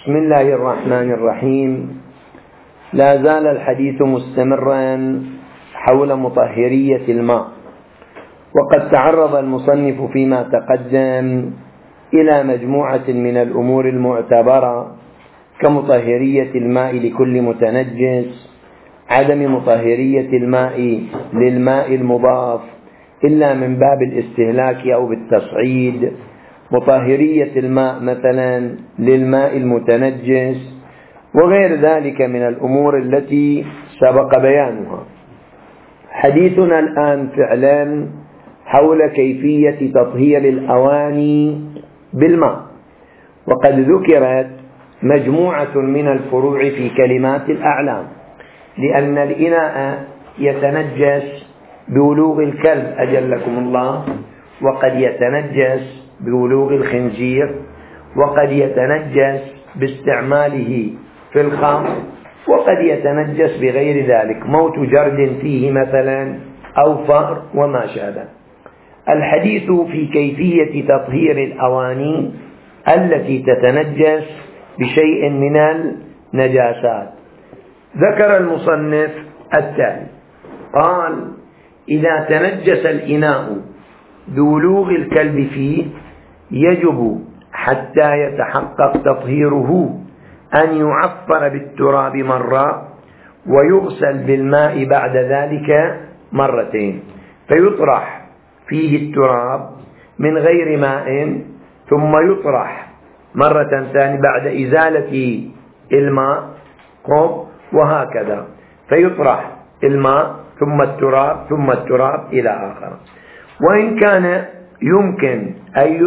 بسم الله الرحمن الرحيم. لا زال الحديث مستمرا حول مطهرية الماء، وقد تعرض المصنف فيما تقدم إلى مجموعة من الأمور المعتبرة كمطهرية الماء لكل متنجس، عدم مطهرية الماء للماء المضاف إلا من باب الاستهلاك أو بالتصعيد، مطهرية الماء مثلا للماء المتنجس، وغير ذلك من الأمور التي سبق بيانها. حديثنا الآن فعلا حول كيفية تطهير الأواني بالماء، وقد ذكرت مجموعة من الفروع في كلمات الأعلام، لأن الإناء يتنجس بولوغ الكلب أجلكم الله، وقد يتنجس بولوغ الخنزير، وقد يتنجس باستعماله في الخمر، وقد يتنجس بغير ذلك، موت جرد فيه مثلا أو فأر وما شابه. الحديث في كيفية تطهير الأواني التي تتنجس بشيء من النجاسات. ذكر المصنف التالي: قال: إذا تنجس الإناء بولوغ الكلب فيه يجب حتى يتحقق تطهيره أن يعفر بالتراب مرة ويغسل بالماء بعد ذلك مرتين، فيطرح فيه التراب من غير ماء، ثم يطرح مرة ثانية بعد إزالة الماء، وهكذا، فيطرح الماء ثم التراب ثم التراب إلى آخر. وإن كان يمكن أن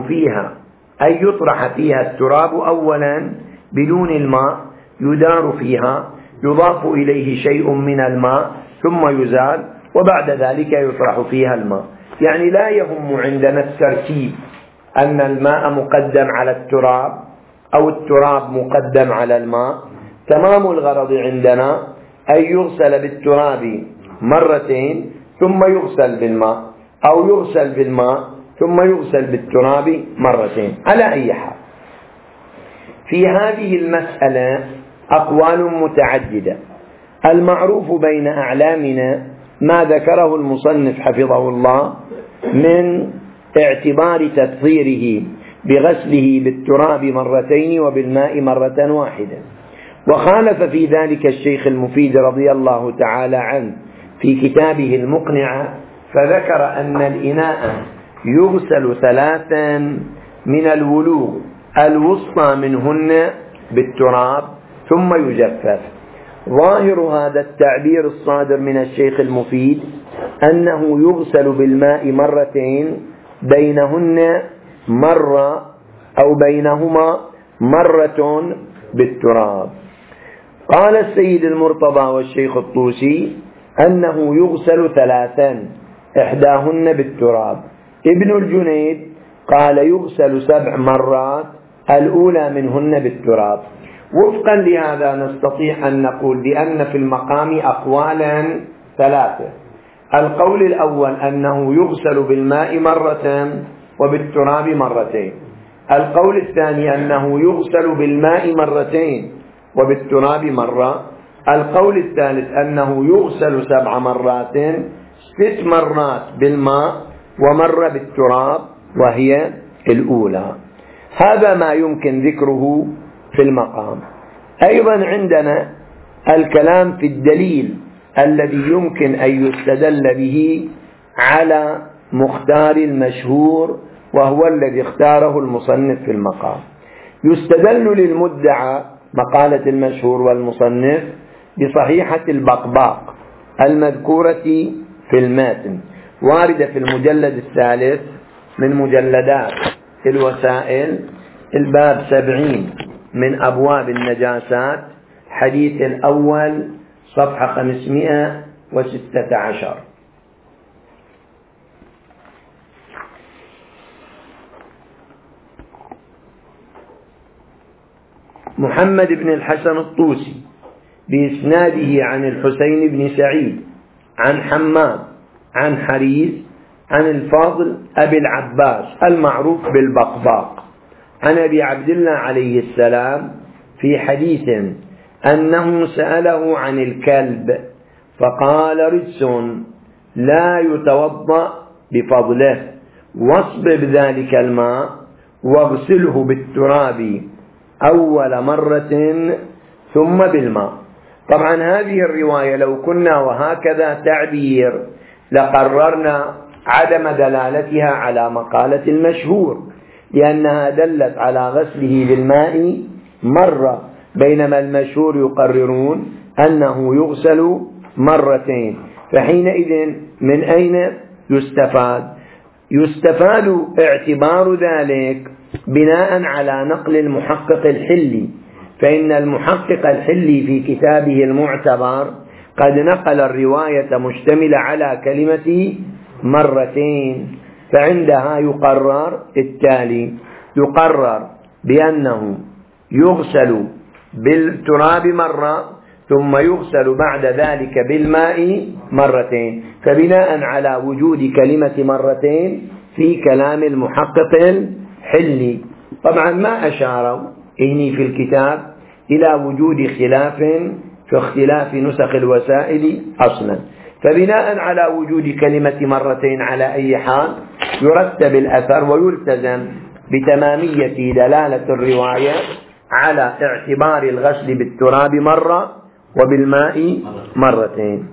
يطرح فيها التراب أولا بدون الماء، يدار فيها، يضاف إليه شيء من الماء ثم يزال، وبعد ذلك يطرح فيها الماء. يعني لا يهم عندنا الترتيب أن الماء مقدم على التراب أو التراب مقدم على الماء، تمام الغرض عندنا أن يغسل بالتراب مرتين ثم يغسل بالماء، أو يغسل بالماء ثم يغسل بالتراب مرتين. على أي حال، في هذه المسألة أقوال متعددة. المعروف بين أعلامنا ما ذكره المصنف حفظه الله من اعتبار تطهيره بغسله بالتراب مرتين وبالماء مرة واحدة، وخالف في ذلك الشيخ المفيد رضي الله تعالى عنه في كتابه المقنعة، فذكر أن الإناء يغسل ثلاثا من الولوغ، الوسطى منهن بالتراب ثم يجفف. ظاهر هذا التعبير الصادر من الشيخ المفيد أنه يغسل بالماء مرتين، بينهن مرة أو بينهما مرة بالتراب. قال السيد المرتضى والشيخ الطوسي أنه يغسل ثلاثا، إحداهن بالتراب. ابن الجنيد قال يغسل 7 مرات، الأولى منهن بالتراب. وفقا لهذا نستطيع أن نقول بأن في المقام أقوالا 3. القول الأول أنه يغسل بالماء مرة وبالتراب مرتين. القول الثاني أنه يغسل بالماء مرتين وبالتراب مرة. القول الثالث أنه يغسل 7 مرات، 6 مرات بالماء ومرة بالتراب وهي الأولى. هذا ما يمكن ذكره في المقام. أيضا عندنا الكلام في الدليل الذي يمكن أن يستدل به على مختار المشهور، وهو الذي اختاره المصنف في المقام. يستدل للمدعى مقالة المشهور والمصنف بصحيحة البقباق المذكورة في الماتن، واردة في المجلد 3 من مجلدات الوسائل، الباب 70 من أبواب النجاسات، حديث الأول، صفحة 516. محمد بن الحسن الطوسي بإسناده عن الحسين بن سعيد عن حماد عن حريث عن الفاضل أبي العباس المعروف بالبقباق عن أبي عبد الله عليه السلام في حديث أنه سأله عن الكلب فقال رجس لا يتوضأ بفضله، واصبب ذلك الماء واغسله بالتراب أول مرة ثم بالماء. طبعا هذه الرواية لو كنا وهكذا تعبير لقررنا عدم دلالتها على مقالة المشهور، لأنها دلت على غسله بالماء مرة، بينما المشهور يقررون أنه يغسل مرتين. فحينئذ من أين يستفاد؟ يستفاد اعتبار ذلك بناء على نقل المحقق الحلي، فإن المحقق الحلي في كتابه المعتبر قد نقل الرواية مشتملة على كلمة مرتين، فعندها يقرر التالي: يقرر بأنه يغسل بالتراب مرة ثم يغسل بعد ذلك بالماء مرتين، فبناء على وجود كلمة مرتين في كلام المحقق الحلي. طبعا ما أشاروا إني في الكتاب إلى وجود خلاف في اختلاف نسخ الوسائل أصلا، فبناء على وجود كلمة مرتين على أي حال يرتب الأثر ويلتزم بتمامية دلالة الرواية على اعتبار الغسل بالتراب مرة وبالماء مرتين.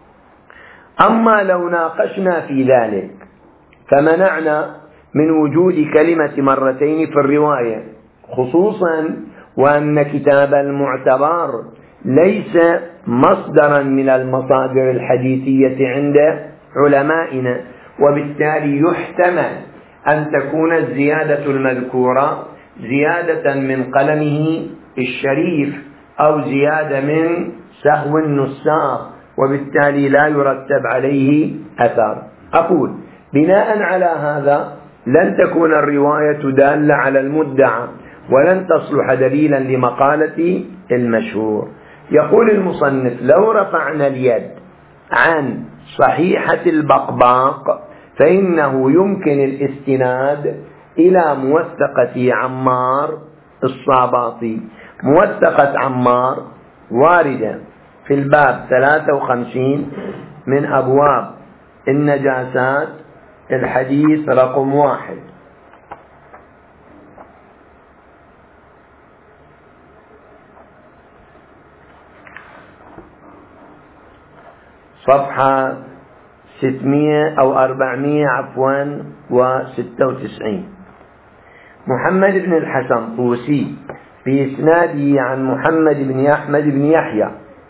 أما لو ناقشنا في ذلك فمنعنا من وجود كلمة مرتين في الرواية، خصوصا وأن كتاب المعتبر ليس مصدرا من المصادر الحديثية عند علمائنا، وبالتالي يحتمل أن تكون الزيادة المذكورة زيادة من قلمه الشريف أو زيادة من سهو النساخ، وبالتالي لا يرتب عليه أثر. أقول بناء على هذا لن تكون الرواية دالة على المدعى ولن تصلح دليلا لمقالة المشهور. يقول المصنف: لو رفعنا اليد عن صحيحة البقباق فإنه يمكن الاستناد إلى موثقة عمار الصاباطي. موثقة عمار واردة في الباب 53 من أبواب النجاسات، الحديث رقم 1. صفحة 600 أو 496. محمد بن الحسن طوسي بإسناده عن محمد بن أحمد بن يحيى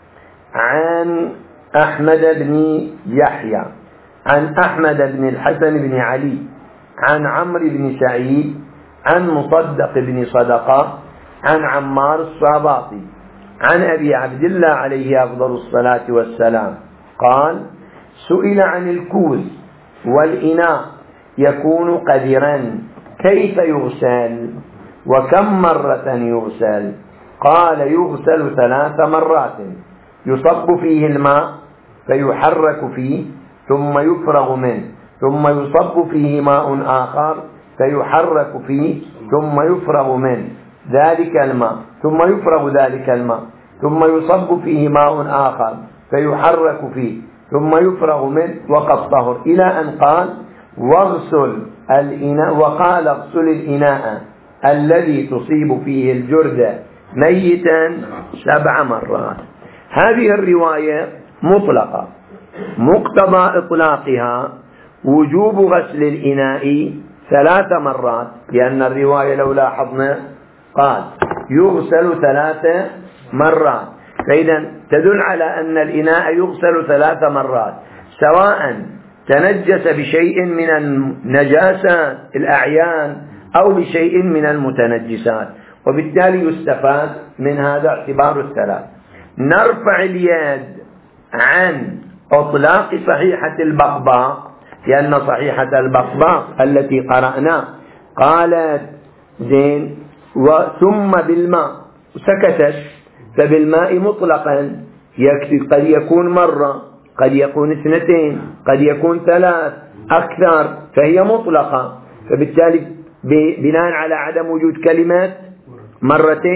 عن أحمد بن يحيى عن أحمد بن الحسن بن علي عن عمرو بن سعيد عن مصدق بن صدقة عن عمار الصاباطي عن أبي عبد الله عليه أفضل الصلاة والسلام قال: سئل عن الكوز والإناء يكون قذرا كيف يغسل وكم مرة يغسل؟ قال: يغسل 3 مرات، يصب فيه الماء فيحرك فيه ثم يفرغ منه، ثم يصب فيه ماء آخر فيحرك فيه ثم يفرغ منه ذلك الماء، ثم يفرغ ذلك الماء، ثم يصب فيه ماء آخر فيحرك فيه ثم يفرغ منه وقد طهر، إلى أن قال: واغسل الإناء، وقال: اغسل الإناء الذي تصيب فيه الجرد ميتا 7 مرات. هذه الرواية مطلقة، مقتضى إطلاقها وجوب غسل الإناء 3 مرات، لأن الرواية لو لاحظنا قال يغسل 3 مرات، فإذا تدل على أن الإناء يغسل 3 مرات، سواء تنجس بشيء من النجاسات الأعيان أو بشيء من المتنجسات، وبالتالي يستفاد من هذا اعتبار 3. نرفع اليد عن إطلاق صحيحة البقباق، لأن صحيحة البقباق التي قرأنا قالت زين ثم بالماء سكتت، فبالماء مطلقا قد يكون مرة، قد يكون 2، قد يكون 3 أكثر، فهي مطلقة، فبالتالي بناء على عدم وجود كلمات مرتين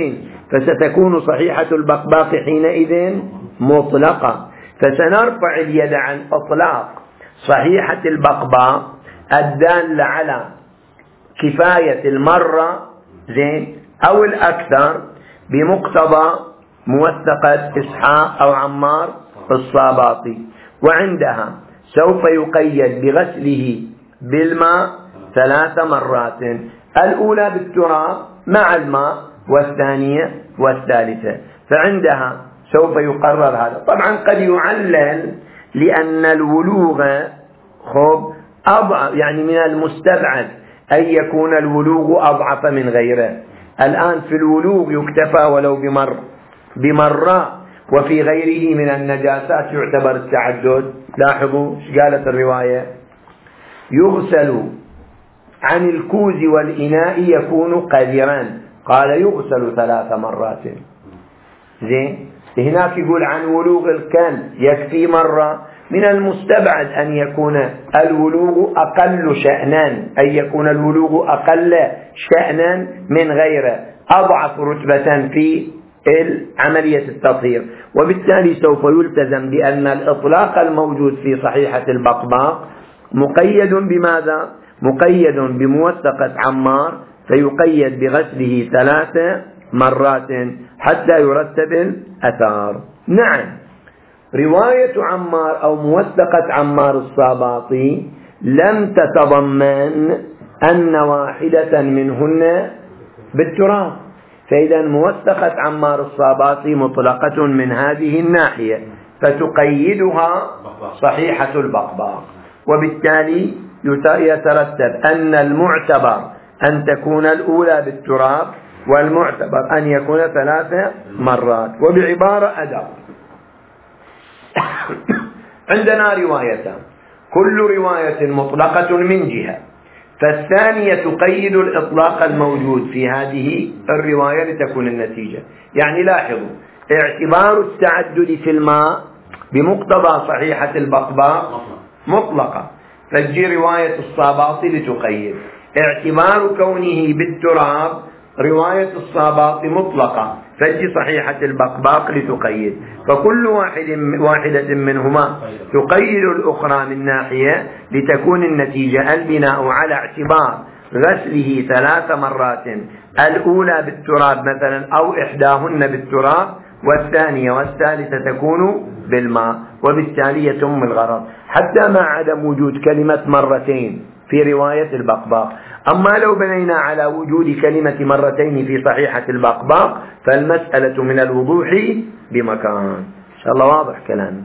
فستكون صحيحة البقباق حينئذ مطلقة. فسنرفع اليد عن إطلاق صحيحة البقباق الدالة على كفاية المرة زين أو الأكثر بمقتضى موثقة إسحاق أو عمار الصاباطي، وعندها سوف يقيد بغسله بالماء 3 مرات، الأولى بالتراب مع الماء والثانية والثالثة. فعندها سوف يقرر هذا. طبعا قد يعلل لأن الولوغ أضعف، يعني من المستبعد أن يكون الولوغ أضعف من غيره. الآن في الولوغ يكتفى ولو بمرة، وفي غيره من النجاسات يعتبر التعدد. لاحظوا ايش قالت الرواية: يغسل عن الكوز والإناء يكون قذرا، قال يغسل 3 مرات. زين، هناك يقول عن ولوغ الكلب يكفي مرة. من المستبعد أن يكون الولوغ أقل شأنا، أن يكون الولوغ أقل شأنا من غيره، أضعف رتبة في عملية التطهير. وبالتالي سوف يلتزم بأن الإطلاق الموجود في صحيحة البقباق مقيد بماذا؟ مقيد بموثقة عمار، فيقيد بغسله 3 مرات حتى يرتب الأثار. نعم، رواية عمار أو موثقة عمار الصاباطي لم تتضمن أن واحدة منهن بالتراب، فإذا موثقة عمار الصاباطي مطلقة من هذه الناحية، فتقيدها صحيحة البقباق. وبالتالي يترتب أن المعتبر أن تكون الأولى بالتراب، والمعتبر أن يكون 3 مرات. وبعبارة أدق، عندنا روايتان، كل رواية مطلقة من جهة، فالثانية تقيد الإطلاق الموجود في هذه الرواية لتكون النتيجة. يعني لاحظوا، اعتبار التعدد في الماء بمقتضى صحيحة البقباق مطلقة، فجي رواية الصاباطي لتقيد. اعتبار كونه بالتراب رواية الصاباطي مطلقة، فجي صحيحة البقباق لتقيد. فكل واحدة منهما تقيد الأخرى من ناحية لتكون النتيجة البناء على اعتبار غسله 3 مرات، الأولى بالتراب مثلا أو إحداهن بالتراب، والثانية والثالثة تكون بالماء، وبالتالي يتم الغرض، حتى مع عدم وجود كلمة مرتين في رواية البقباق. أما لو بنينا على وجود كلمة مرتين في صحيحة البقباق فالمسألة من الوضوح بمكان. إن شاء الله واضح كلامي؟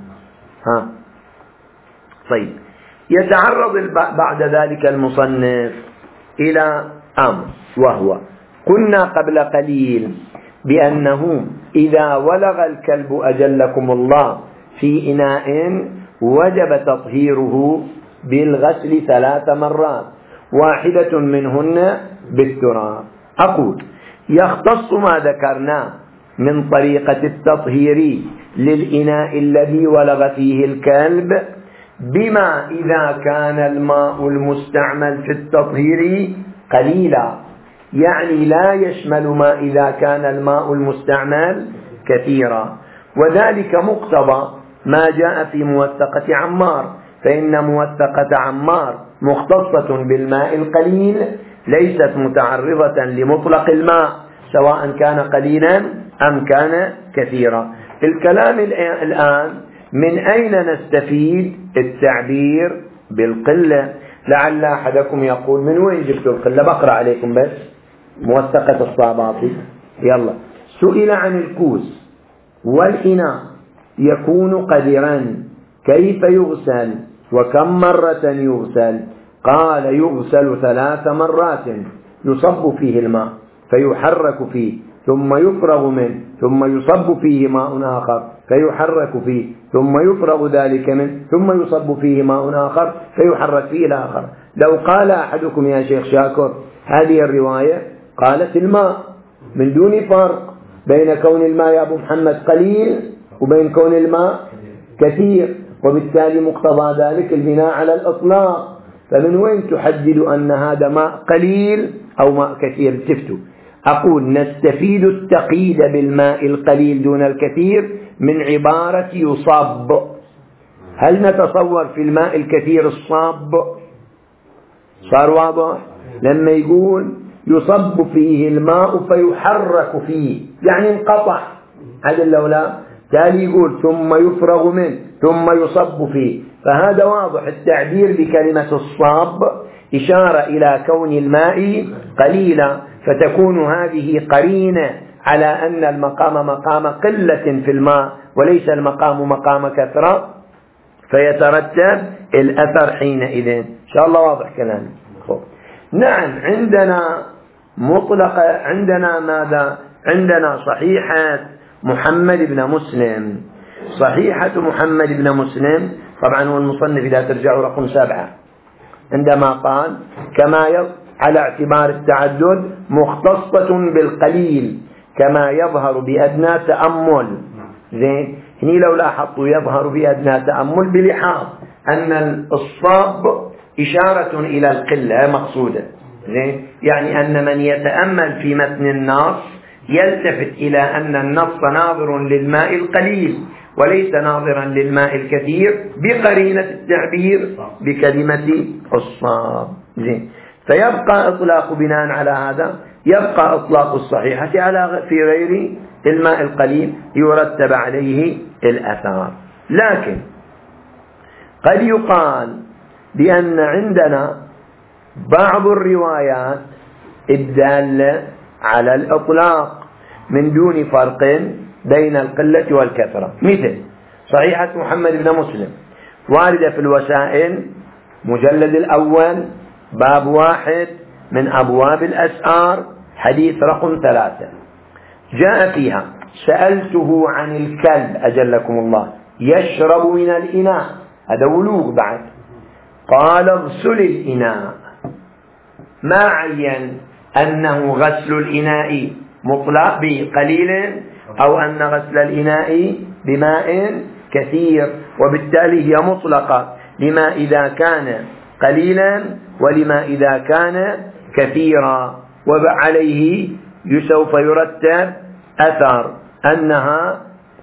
طيب، يتعرض بعد ذلك المصنف إلى أمر، وهو قلنا قبل قليل بأنه إذا ولغ الكلب أجلكم الله في إناء وجب تطهيره بالغسل 3 مرات، واحدة منهن بالتراب. أقول يختص ما ذكرنا من طريقة التطهير للإناء الذي ولغ فيه الكلب بما إذا كان الماء المستعمل في التطهير قليلا، يعني لا يشمل ما إذا كان الماء المستعمل كثيرا، وذلك مقتضى ما جاء في موثقة عمار، فإن موثقة عمار مختصة بالماء القليل، ليست متعرضة لمطلق الماء سواء كان قليلا أم كان كثيرا. الكلام الآن من أين نستفيد التعبير بالقلة؟ لعل أحدكم يقول من وين جبت القلة؟ بقرأ عليكم بس موثقة الصاباطي. يلا، سئل عن الكوس والإناء يكون قدرا كيف يغسل وكم مرة يغسل؟ قال يغسل 3 مرات، يصب فيه الماء فيحرك فيه ثم يفرغ منه، ثم يصب فيه ماء آخر فيحرك فيه ثم يفرغ ذلك منه، ثم يصب فيه ماء آخر فيحرك فيه إلى آخر. لو قال أحدكم يا شيخ شاكر هذه الرواية قالت الماء، من دون فرق بين كون الماء يا أبو محمد قليل وبين كون الماء كثير، وبالتالي مقتضى ذلك البناء على الإطلاق. فمن وين تحدد أن هذا ماء قليل أو ماء كثير؟ تفتوا أقول نستفيد التقييد بالماء القليل دون الكثير من عبارة يصب. هل نتصور في الماء الكثير الصاب؟ صار واضح؟ لما يقول يصب فيه الماء فيحرك فيه يعني انقطع، هذا اللولا تالي يقول ثم يفرغ منه ثم يصب فيه، فهذا واضح التعبير بكلمة الصاب إشارة إلى كون الماء قليلا، فتكون هذه قرينة على أن المقام مقام قلة في الماء وليس المقام مقام كثرة، فيترتب الأثر حينئذ. إن شاء الله واضح كلامي. نعم، عندنا مطلقة، عندنا ماذا؟ عندنا صحيحة محمد بن مسلم. صحيحة محمد بن مسلم طبعا هو المصنف إذا ترجعوا رقم 7 عندما قال كما على اعتبار التعدد مختصة بالقليل كما يظهر بأدنى تأمل. زين، هني لو لاحظتوا يظهر بأدنى تأمل بلحاظ أن الصاب إشارة إلى القلة مقصودة. زين، يعني أن من يتأمل في متن النص يلتفت إلى أن النص ناظر للماء القليل وليس ناظرا للماء الكثير بقرينة التعبير بكلمة الصاب. زين، فيبقى إطلاق بناء على هذا يبقى إطلاق الصحيحة على في غير الماء القليل يرتب عليه الأثار. لكن قد يقال بأن عندنا بعض الروايات الدالة على الإطلاق من دون فرق بين القلة والكثرة، مثل صحيحة محمد بن مسلم واردة في الوسائل مجلد الأول باب 1 من أبواب الأسعار حديث رقم 3 جاء فيها سألته عن الكلب أجلكم الله يشرب من الإناء، هذا ولوغ بعد، قال اغسل الإناء، ما عين أنه غسل الإناء مطلق بقليل أو أن غسل الإناء بماء كثير، وبالتالي هي مطلقة لما إذا كان قليلا ولما إذا كان كثيرا، وعليه سوف يرتب أثر أنها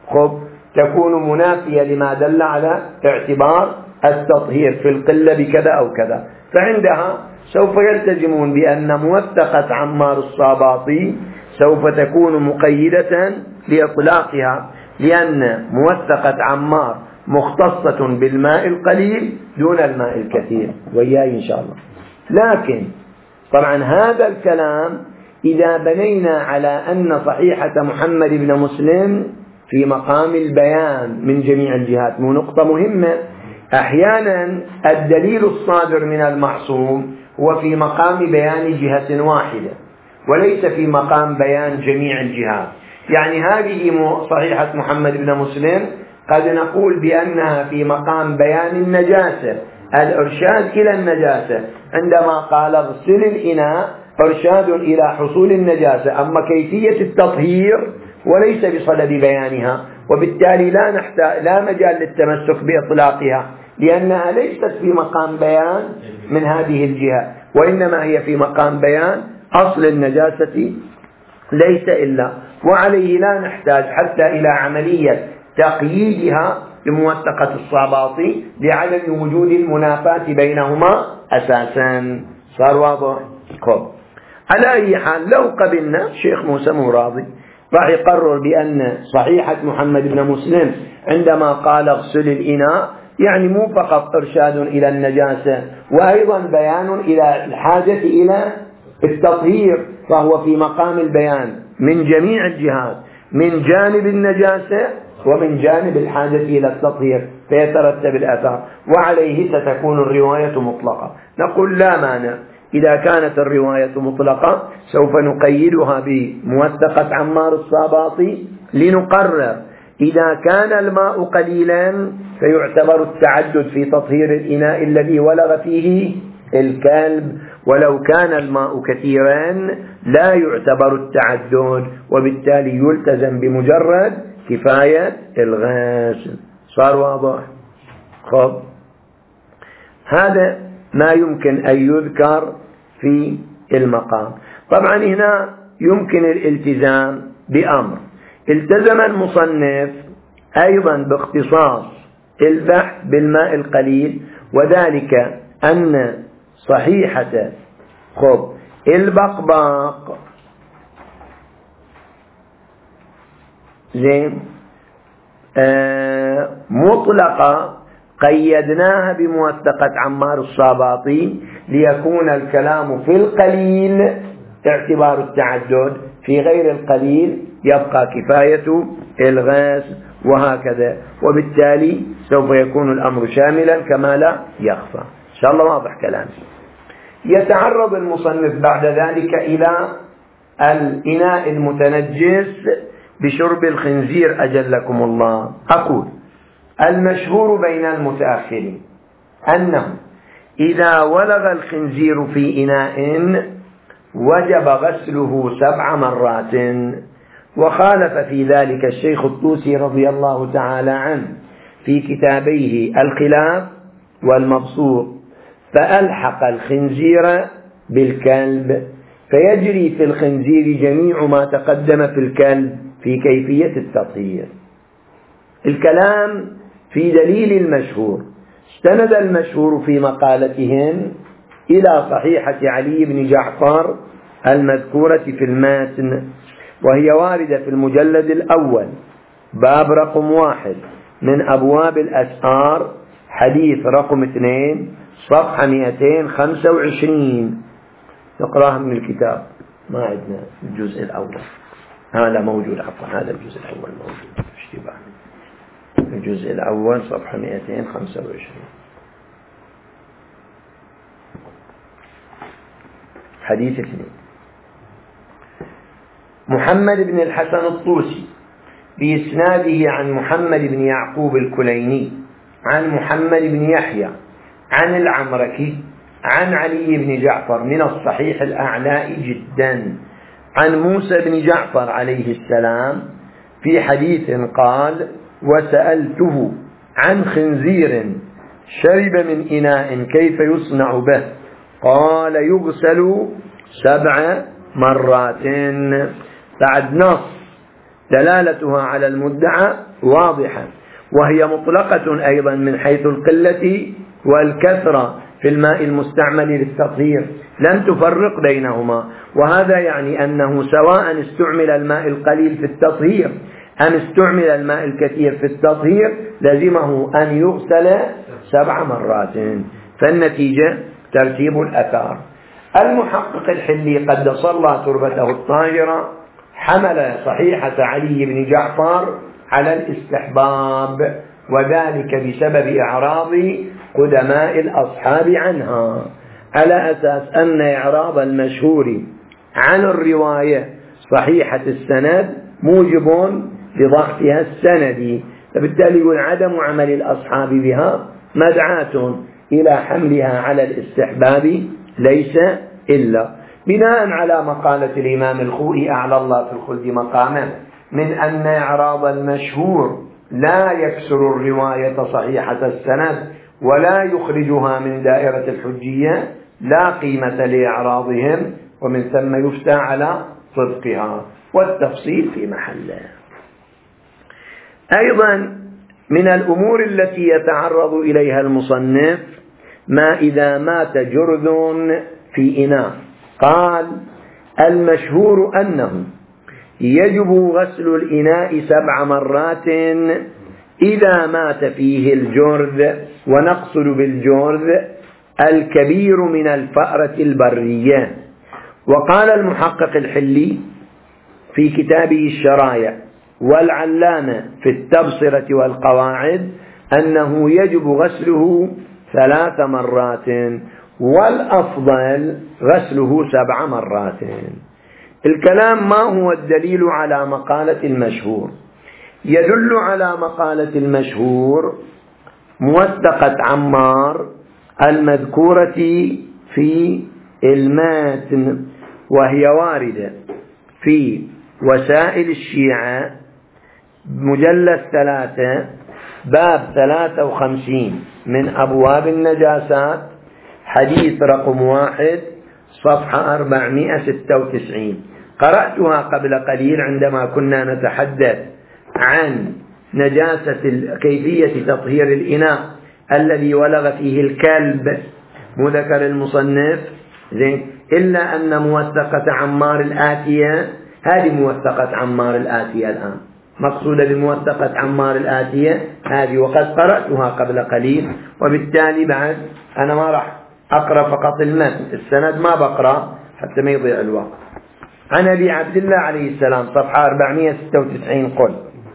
تكون منافية لما دل على اعتبار التطهير في القلة بكذا أو كذا، فعندها سوف يلتزمون بأن موثقة عمار الصاباطي سوف تكون مقيدة لإطلاقها، لأن موثقة عمار مختصة بالماء القليل دون الماء الكثير، وياي إن شاء الله. لكن طبعا هذا الكلام إذا بنينا على أن صحيحة محمد بن مسلم في مقام البيان من جميع الجهات، مو نقطة مهمة، أحيانا الدليل الصادر من المعصوم هو في مقام بيان جهة واحدة وليس في مقام بيان جميع الجهات. يعني هذه صحيحة محمد بن مسلم قد نقول بأنها في مقام بيان النجاسة، الإرشاد إلى النجاسة، عندما قال اغسل الإناء إرشاد إلى حصول النجاسة، أما كيفية التطهير وليس بصدد بيانها، وبالتالي لا مجال للتمسك بإطلاقها لأنها ليست في مقام بيان من هذه الجهة، وإنما هي في مقام بيان أصل النجاسة ليس إلا، وعليه لا نحتاج حتى إلى عملية تقييدها بموثقة الصاباطي لعدم وجود المنافاة بينهما أساسا. صار واضح؟ على أي حال لو قبلنا الشيخ موسى راضي راح يقرر بأن صحيحة محمد بن مسلم عندما قال اغسل الإناء يعني مو فقط إرشاد إلى النجاسة وأيضا بيان إلى الحاجة إلى التطهير، فهو في مقام البيان من جميع الجهات، من جانب النجاسة ومن جانب الحاجة إلى التطهير، فيترتب الأثر، وعليه ستكون الرواية مطلقة. نقول لا مانع، إذا كانت الرواية مطلقة سوف نقيدها بموثقة عمار الصاباطي لنقرر إذا كان الماء قليلا فيعتبر التعدد في تطهير الإناء الذي ولغ فيه الكلب، ولو كان الماء كثيرا لا يعتبر التعدد، وبالتالي يلتزم بمجرد كفاية الغسل. صار واضح؟ هذا ما يمكن أن يذكر في المقام. طبعا هنا يمكن الالتزام بأمر. التزم المصنف أيضا باختصاص البحث بالماء القليل، وذلك أن صحيحة البقباق مطلقة قيدناها بموثقة عمار الصاباطي ليكون الكلام في القليل اعتبار التعدد، في غير القليل يبقى كفاية الغاز، وهكذا. وبالتالي سوف يكون الأمر شاملا كما لا يخفى. إن شاء الله واضح كلامي. يتعرض المصنف بعد ذلك إلى الإناء المتنجس بشرب الخنزير أجلكم الله. أقول المشهور بين المتأخرين أنه إذا ولغ الخنزير في إناء وجب غسله 7 مرات، وخالف في ذلك الشيخ الطوسي رضي الله تعالى عنه في كتابيه الخلاف والمبسوط، فألحق الخنزير بالكلب، فيجري في الخنزير جميع ما تقدم في الكلب في كيفية التطهير. الكلام في دليل المشهور. استند المشهور في مقالتهم إلى صحيحة علي بن جعفر المذكورة في الماتن، وهي واردة في المجلد الأول باب رقم 1 من أبواب الأسعار، حديث رقم 2 صفحة 225. نقراها من الكتاب، ما عندنا الجزء الأول، هذا موجود، عفوا هذا الجزء الأول موجود، اشتباه. الجزء الأول صفحة 225 حديث 2. محمد بن الحسن الطوسي بإسناده عن محمد بن يعقوب الكليني عن محمد بن يحيى عن العمركي عن علي بن جعفر من الصحيح الأعلاء جدا عن موسى بن جعفر عليه السلام في حديث قال: وسألته عن خنزير شرب من إناء كيف يصنع به؟ قال: يغسل 7 مرات. بعد نص دلالتها على المدعى واضحة، وهي مطلقة أيضا من حيث القلة والكثرة في الماء المستعمل للتطهير، لن تفرق بينهما. وهذا يعني أنه سواء استعمل الماء القليل في التطهير أم استعمل الماء الكثير في التطهير لزمه أن يغسل 7 مرات. فالنتيجة ترتيب الأثار. المحقق الحلي قدس الله تربته الطاهرة حمل صحيحة علي بن جعفر على الاستحباب، وذلك بسبب إعراض قدماء الأصحاب عنها، على أساس أن إعراض المشهور عن الرواية صحيحة السند موجب لضعفها السندي، فبالتالي يقول عدم عمل الأصحاب بها مدعاة إلى حملها على الاستحباب ليس إلا. بناء على مقالة الإمام الخوئي أعلى الله في الخلد مقامه من أن إعراض المشهور لا يكسر الرواية صحيحة السند ولا يخرجها من دائرة الحجية، لا قيمة لإعراضهم، ومن ثم يفتى على صدقها، والتفصيل في محله. أيضا من الأمور التي يتعرض إليها المصنف ما إذا مات جرذ في إناء. قال: المشهور أنه يجب غسل الإناء 7 مرات إذا مات فيه الجرذ، ونقصد بالجرذ الكبير من الفأرة البرية. وقال المحقق الحلي في كتابه الشرايع والعلامة في التبصرة والقواعد أنه يجب غسله 3 مرات، والأفضل غسله 7 مرات. الكلام ما هو الدليل على مقالة المشهور؟ يدل على مقالة المشهور موثقة عمار المذكورة في الماتن، وهي واردة في وسائل الشيعة مجلد 3 باب 53 من أبواب النجاسات، حديث رقم 1 صفحة 496. قرأتها قبل قليل عندما كنا نتحدث عن نجاسة كيفية تطهير الإناء الذي ولغ فيه الكلب، مذكر المصنف زين، إلا أن موثقة عمار الآتية، هذه موثقة عمار الآتية الآن، مقصودة بموثقة عمار الآتية هذه، وقد قرأتها قبل قليل، وبالتالي بعد أنا ما راح أقرأ فقط المتن، السند ما بقرأ حتى ما يضيع الوقت. عن أبي عبد الله عليه السلام صفحة 496 قل: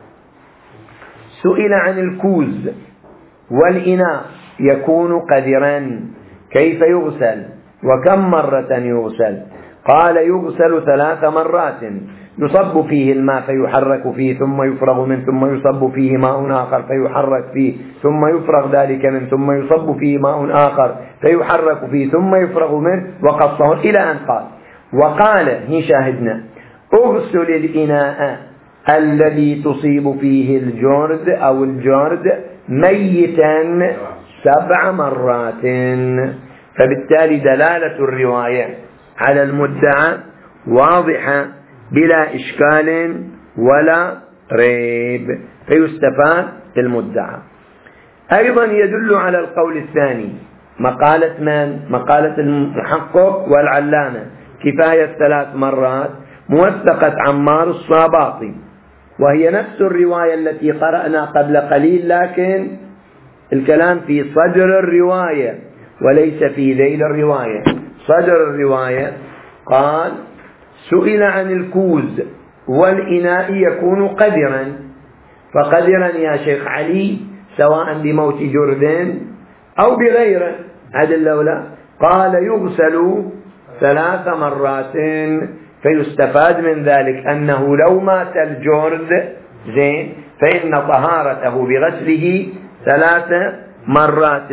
سئل عن الكوز والإناء يكون قذرا كيف يغسل وكم مرة يغسل؟ قال: يغسل 3 مرات، يصب فيه الماء فيحرك فيه ثم يفرغ منه، ثم يصب فيه ماء آخر فيحرك فيه ثم يفرغ ذلك منه، ثم يصب فيه ماء آخر فيحرك فيه ثم يفرغ منه، وقصه إلى أن قال. وقال هي شاهدنا: اغسل الإناء الذي تصيب فيه الجرد أو الجرد ميتا 7 مرات. فبالتالي دلالة الرواية على المدعى واضحة بلا إشكال ولا ريب، فيستفاد المدعى. أيضا يدل على القول الثاني مقالة من؟ مقالة المحقق والعلامة كفاية 3 مرات، موثقة عمار الصاباطي، وهي نفس الرواية التي قرأنا قبل قليل، لكن الكلام في صدر الرواية وليس في ذيل الرواية. صدر الرواية قال: سئل عن الكوز والإناء يكون قذرا، فقذرا يا شيخ علي سواء بموت جرد أو بغيره عدل ولا؟ قال: يغسل 3 مرات، فيستفاد من ذلك أنه لو مات الجرد زين فإن طهارته بغسله 3 مرات،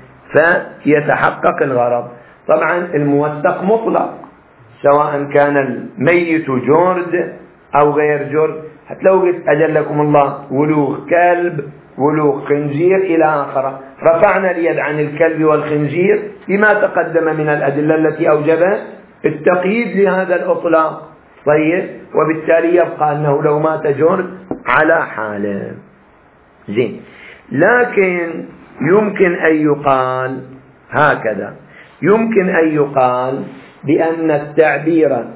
فيتحقق الغرض. طبعا الموثق مطلق، سواء كان الميت جرد أو غير جرد، حتى لو قلت أجلكم الله ولوغ كلب ولوغ خنزير إلى آخره، رفعنا اليد عن الكلب والخنزير بما تقدم من الأدلة التي أوجبت التقييد لهذا الإطلاق. طيب، وبالتالي يبقى أنه لو مات جرد على حاله زين. لكن يمكن أن يقال هكذا، يمكن أن يقال بأن التعبير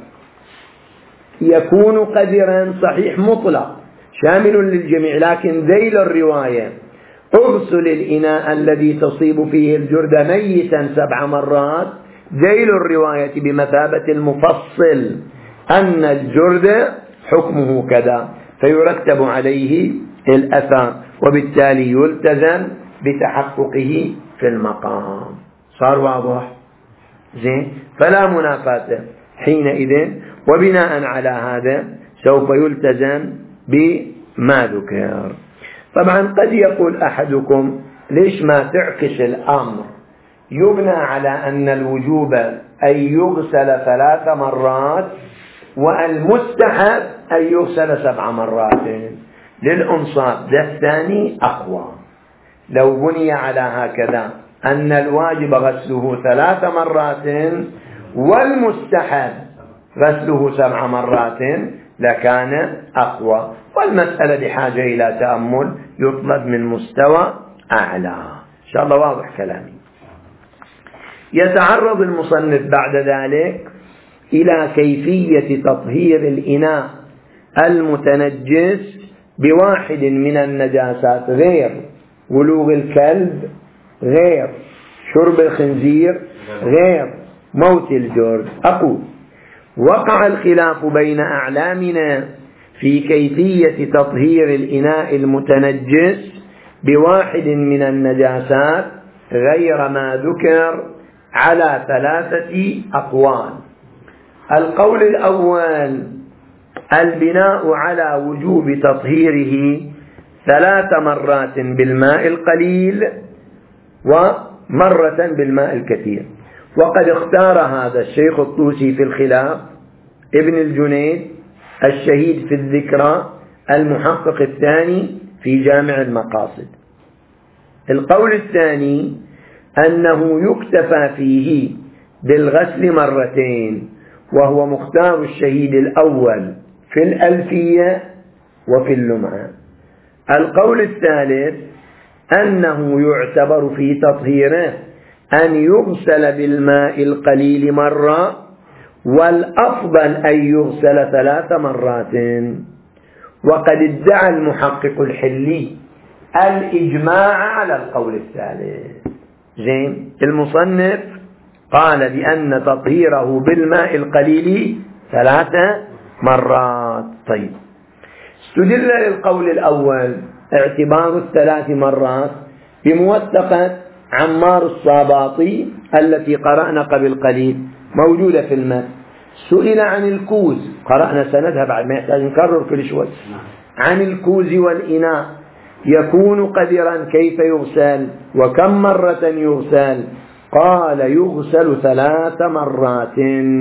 يكون قذرا صحيح مطلق شامل للجميع، لكن ذيل الرواية اغسل الإناء الذي تصيب فيه الجرد ميتا 7 مرات، ذيل الرواية بمثابة المفصل أن الجرد حكمه كذا، فيرتب عليه الأثر، وبالتالي يلتزم بتحققه في المقام. صار واضح؟ زين، فلا منافاة حينئذ، وبناء على هذا سوف يلتزم بما ذكر. طبعا قد يقول أحدكم: ليش ما تعكس الأمر، يبنى على أن الوجوب أن يغسل 3 مرات والمستحب أن يغسل 7 مرات للأنصاب، ده الثاني أقوى. لو بني على هكذا أن الواجب غسله 3 مرات والمستحب غسله 7 مرات لكان أقوى، والمسألة بحاجة إلى تأمل يطلب من مستوى أعلى. إن شاء الله واضح كلامي. يتعرض المصنف بعد ذلك إلى كيفية تطهير الإناء المتنجس بواحد من النجاسات، غير ولوغ الكلب، غير شرب الخنزير، غير موت الجرد. أقول: وقع الخلاف بين أعلامنا في كيفية تطهير الإناء المتنجس بواحد من النجاسات غير ما ذكر على 3 أقوال. القول الأول: البناء على وجوب تطهيره 3 مرات بالماء القليل ومرة بالماء الكثير. وقد اختار هذا الشيخ الطوسي في الخلاف، ابن الجنيد الشهيد في الذكرى، المحقق الثاني في جامع المقاصد. القول الثاني أنه يكتفى فيه بالغسل 2 مرات وهو مختار الشهيد الأول في الألفية وفي اللمعة. القول الثالث أنه يعتبر في تطهيره أن يغسل بالماء القليل مرة، والأفضل أن يغسل 3 مرات. وقد ادعى المحقق الحلي الإجماع على القول الثالث. زين، المصنف قال بأن تطهيره بالماء القليل 3 مرات. طيب، استدل للقول الأول اعتبار 3 مرات بموثقة عمار الصاباطي التي قرأنا قبل قليل موجودة في الماء. سئل عن الكوز، قرأنا سندها بعد ما يحتاج نكرر كل شوي، عن الكوز والإناء يكون قدرا كيف يغسل وكم مرة يغسل؟ قال يغسل 3 مرات.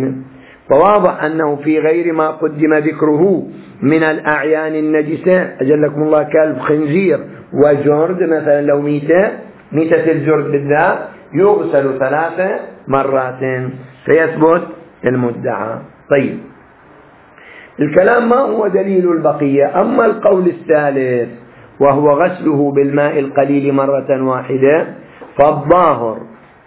فواضح أنه في غير ما قدم ذكره من الأعيان النجسة، أجلكم الله، كلب، خنزير وجرد مثلا، لو ميتة الجرد بالذات يغسل 3 مرات فيثبت المدعى. طيب، الكلام ما هو دليل البقية. أما القول الثالث وهو غسله بالماء القليل مرة واحدة، فالظاهر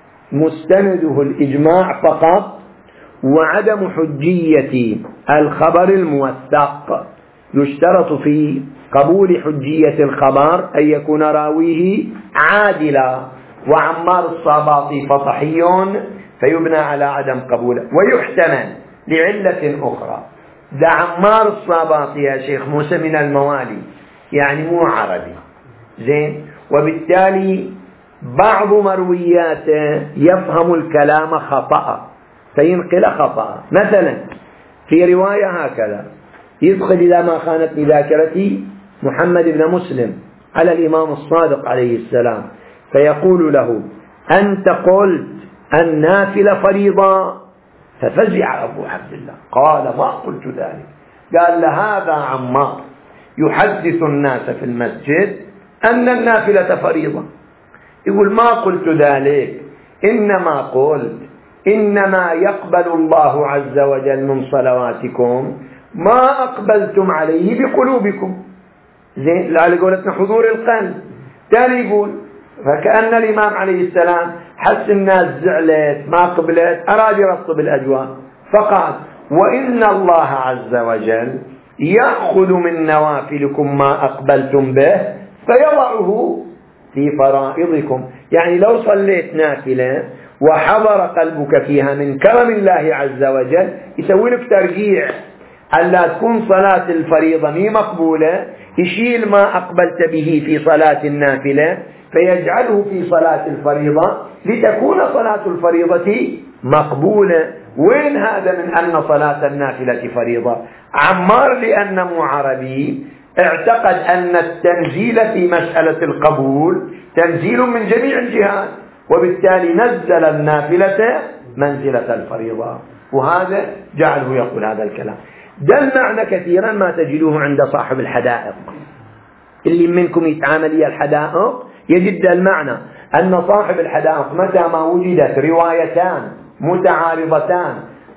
مستنده الإجماع فقط وعدم حجية الخبر الموثق. يشترط في قبول حجية الخبر أن يكون راويه عادلا، وعمار الصاباطي فصحي فيبنى على عدم قبوله. ويحتمل لعلة أخرى، ده عمار الصاباطي يا شيخ موسى من الموالي، يعني مو عربي، زين، وبالتالي بعض مروياته يفهم الكلام خطأ فينقل خطأ. مثلا في رواية هكذا، يدخل إذا ما خانتني ذاكرتي محمد بن مسلم على الإمام الصادق عليه السلام، فيقول له: أنت قلت النافلة فريضة؟ ففزع أبو عبد الله، قال: ما قلت ذلك. قال: هذا عمار يحدث الناس في المسجد أن النافلة فريضة. يقول: ما قلت ذلك، إنما قلت إنما يقبل الله عز وجل من صلواتكم ما أقبلتم عليه بقلوبكم. زين، على قولتنا حضور القلب. تالي يقول: فكأن الإمام عليه السلام حس الناس زعلت ما قبلت، أراد يرطب الأجواء، فقال: وإن الله عز وجل يأخذ من نوافلكم ما أقبلتم به فيضعه في فرائضكم. يعني لو صليت نافلة وحضر قلبك فيها من كرم الله عز وجل، يسوي لك ترجيع ألا تكون صلاة الفريضة مي مقبولة، يشيل ما أقبلت به في صلاة النافلة فيجعله في صلاة الفريضة لتكون صلاة الفريضة مقبولة. وين هذا من أن صلاة النافلة فريضة؟ عمار لأنه عربي اعتقد أن التنزيل في مسألة القبول تنزيل من جميع الجهات، وبالتالي نزل النافلة منزلة الفريضة، وهذا جعله يقول هذا الكلام. ده المعنى كثيرا ما تجدوه عند صاحب الحدائق. اللي منكم يتعامل إلى الحدائق يجد المعنى أن صاحب الحدائق متى ما وجدت روايتان متعارضتان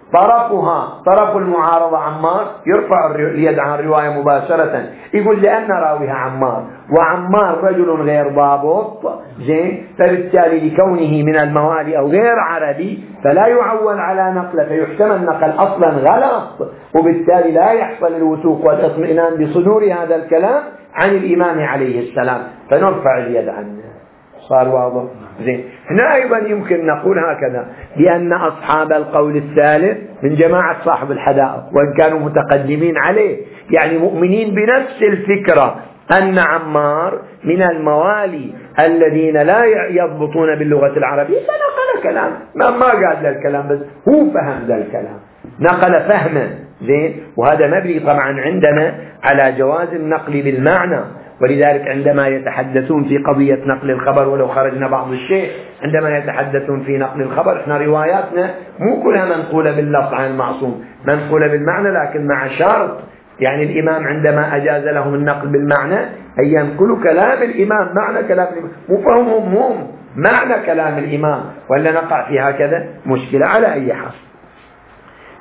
طرف المعارضة عمار يرفع اليد عن الرواية مباشرة، يقول لأن راويها عمار، وعمار رجل غير ضابط، زين، فبالتالي لكونه من الموالي أو غير عربي فلا يعول على نقله، فيحتمل نقل أصلا غلط، وبالتالي لا يحصل الوثوق والاطمئنان بصدور هذا الكلام عن الإمام عليه السلام، فنرفع اليد عنه. صار واضح؟ زين. هنا أيضا يمكن نقول هكذا، لأن أصحاب القول الثالث من جماعة صاحب الحدائق، وإن كانوا متقدمين عليه، يعني مؤمنين بنفس الفكرة أن عمار من الموالي الذين لا يضبطون باللغة العربية، فنقل كلام ما قال ذا الكلام، بس هو فهم ذا الكلام، نقل فهما. زين. وهذا مبني طبعا عندنا على جواز النقل بالمعنى، ولذلك عندما يتحدثون في قضية نقل الخبر، ولو خرجنا بعض الشيء، عندما يتحدثون في نقل الخبر احنا رواياتنا مو كلها منقولة باللفظ عن المعصوم، منقولة بالمعنى، لكن مع شرط، يعني الإمام عندما أجاز لهم النقل بالمعنى أن ينقلوا كلام الإمام، معنى كلام الإمام، مو فهمهم هم معنى كلام الإمام، ولا نقع في هكذا مشكلة. على أي حال،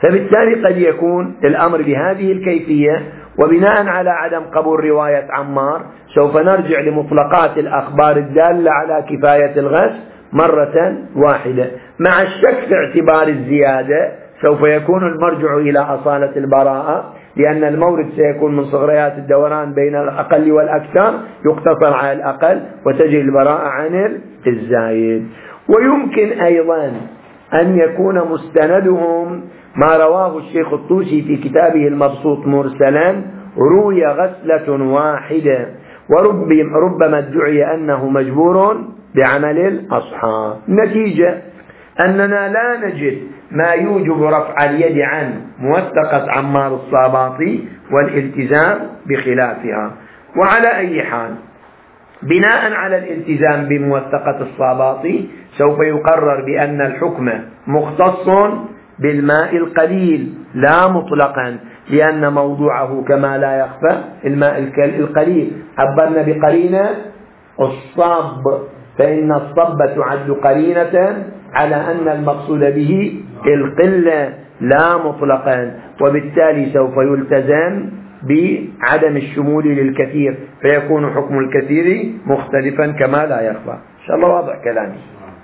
فبالتالي قد يكون الأمر بهذه الكيفية. وبناء على عدم قبول رواية عمار سوف نرجع لمطلقات الأخبار الدالة على كفاية الغسل مرة واحدة. مع الشك في اعتبار الزيادة سوف يكون المرجع إلى أصالة البراءة، لأن المورد سيكون من صغريات الدوران بين الأقل والأكثر، يقتصر على الأقل وتجري البراءة عن الزايد. ويمكن أيضا أن يكون مستندهم ما رواه الشيخ الطوسي في كتابه المبسوط مرسلا: روي غسلة واحدة، وربما ادعي أنه مجبور بعمل الأصحاب. نتيجة أننا لا نجد ما يوجب رفع اليد عن موثقة عمار الصاباطي والالتزام بخلافها. وعلى أي حال، بناء على الالتزام بموثقة الصاباطي سوف يقرر بأن الحكم مختص بالماء القليل لا مطلقا، لأن موضوعه كما لا يخفى الماء القليل. عبرنا بقرينة الصب، فإن الصب تعد قرينة على أن المقصود به القلة لا مطلقا، وبالتالي سوف يلتزم بعدم الشمول للكثير، فيكون حكم الكثير مختلفا كما لا يخفى. إن شاء الله واضح كلامي.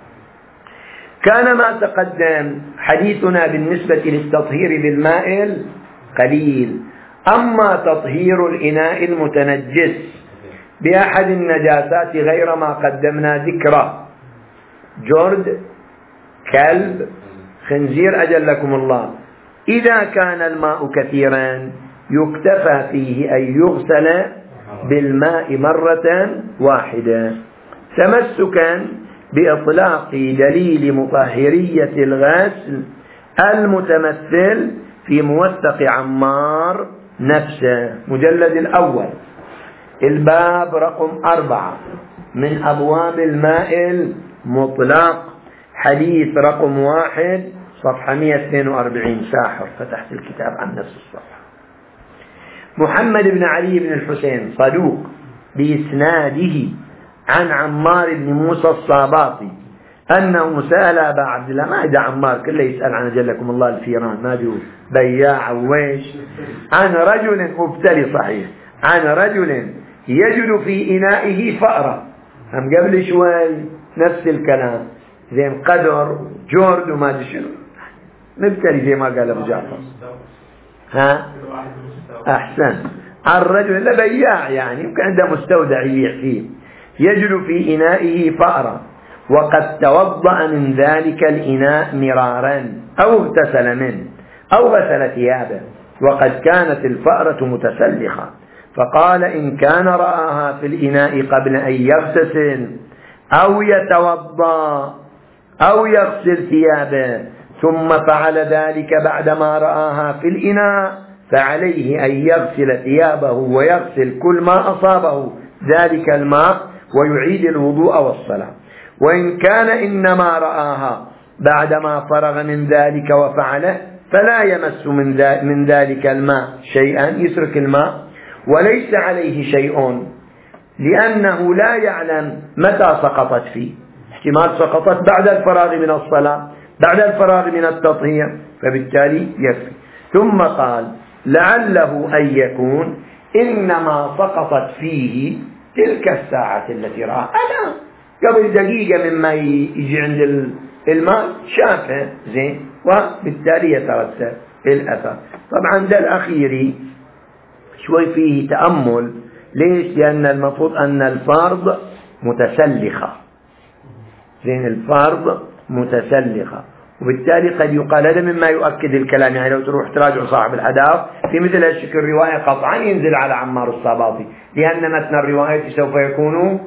كان ما تقدم حديثنا بالنسبة للتطهير بالماء القليل. أما تطهير الإناء المتنجس بأحد النجاسات غير ما قدمنا ذكره، جرد، كلب، خنزير أجلكم الله، إذا كان الماء كثيرا يكتفى فيه أن يغسل بالماء مرة واحدة، تمسكا بإطلاق دليل مطهرية الغسل المتمثل في موثق عمار نفسه، مجلد الأول، الباب رقم 4 من أبواب الماء المطلق، حديث رقم 1، صفحة 142. ساحر فتحت الكتاب عن نفس الصفحة. محمد بن علي بن الحسين صدوق بإسناده عن عمار بن موسى الصاباطي أنه سأل أبا عبد الله، ما إذا عمار كله يسأل عن أجلكم الله الفيران، ما جو بياع ويش، عن رجل مبتلي، صحيح، عن رجل يجد في إنائه فأرة. هم قبل شوي نفس الكلام، زين قدر جورد وما ادري شنو، مبتلي زي ما قال أبو جعفر. ها أحسن. عن رجل لا بياع، يعني يمكن عنده مستودع يبيع فيه، يجد في إنائه فأرة وقد توضأ من ذلك الإناء مرارا أو اغتسل منه أو غسل ثيابه، وقد كانت الفأرة متسلخة، فقال إن كان رآها في الإناء قبل أن يغتسل أو يتوضأ أو يغسل ثيابه ثم فعل ذلك بعدما رآها في الإناء، فعليه أن يغسل ثيابه ويغسل كل ما أصابه ذلك الماء ويعيد الوضوء والصلاة. وإن كان إنما رآها بعدما فرغ من ذلك وفعله فلا يمس من ذلك الماء شيئا، يترك الماء وليس عليه شيء، لأنه لا يعلم متى سقطت فيه، احتمال سقطت بعد الفراغ من الصلاة، بعد الفراغ من التطهير، فبالتالي يكفي. ثم قال لعله أن يكون إنما سقطت فيه تلك الساعة التي رأى، أنا قبل دقيقة مما يجي عند الماء شافه زين، وبالتالي يترتب الأثر. طبعا ده الأخيري شوي فيه تأمل. ليش؟ لأن المفروض أن الفرض متسلخة، زين، الفرض متسلخة، وبالتالي قد يقال هذا مما يؤكد الكلام. يعني لو تروح تراجع صاحب الحداث في مثل هالشكل الرواية قطعا ينزل على عمار الصاباطي، لأن متن الرواية سوف يكون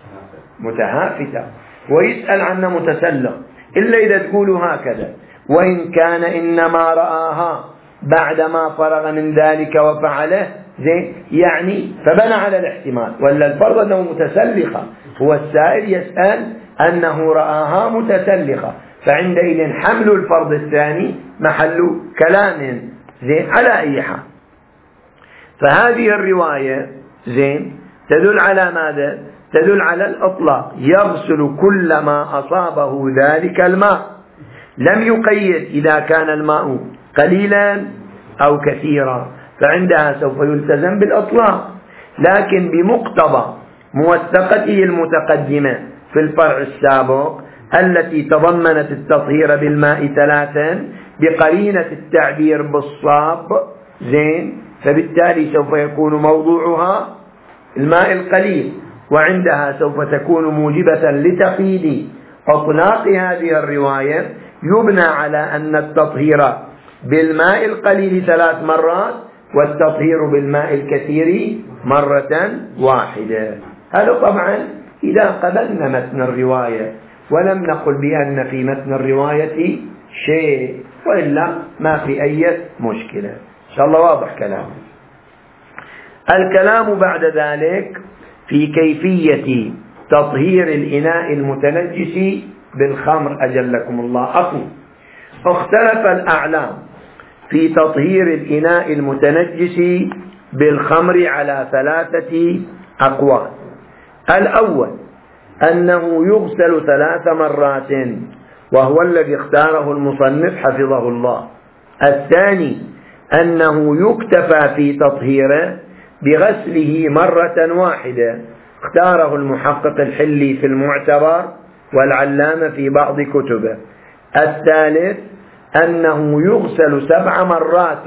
متهافتا، ويسأل عنه متسلخ، إلا إذا تقولوا هكذا وإن كان إنما رآها بعدما فرغ من ذلك وفعله، زين، يعني فبنى على الاحتمال، ولا الفرض أنه متسلخة، هو السائل يسأل أنه رآها متسلخة، فعندئذ حمل الفرض الثاني محل كلام، زين. على أي حال، فهذه الرواية زين تدل على ماذا؟ تدل على الإطلاق، يغسل كل ما أصابه ذلك الماء، لم يقيد إذا كان الماء قليلا أو كثيرا، فعندها سوف يلتزم بالإطلاق. لكن بمقتضى موثقته المتقدمة في الفرع السابق التي تضمنت التطهير بالماء 3 بقرينة التعبير بالصاب زين، فبالتالي سوف يكون موضوعها الماء القليل، وعندها سوف تكون موجبة لتقييد إطلاق هذه الرواية، يبنى على أن التطهير بالماء القليل 3 مرات والتطهير بالماء الكثير مرة واحدة. هذا طبعا إذا قبلنا متن الرواية ولم نقل بأن في متن الرواية شيء، وإلا ما في أي مشكلة. إن شاء الله واضح كلام. الكلام بعد ذلك في كيفية تطهير الإناء المتنجس بالخمر أجلكم الله. اختلف الأعلام في تطهير الإناء المتنجس بالخمر على 3 أقوال. الأول أنه يغسل 3 مرات وهو الذي اختاره المصنف حفظه الله. الثاني أنه يكتفى في تطهيره بغسله مرة واحدة، اختاره المحقق الحلي في المعتبر والعلامة في بعض كتبه. الثالث أنه يغسل 7 مرات،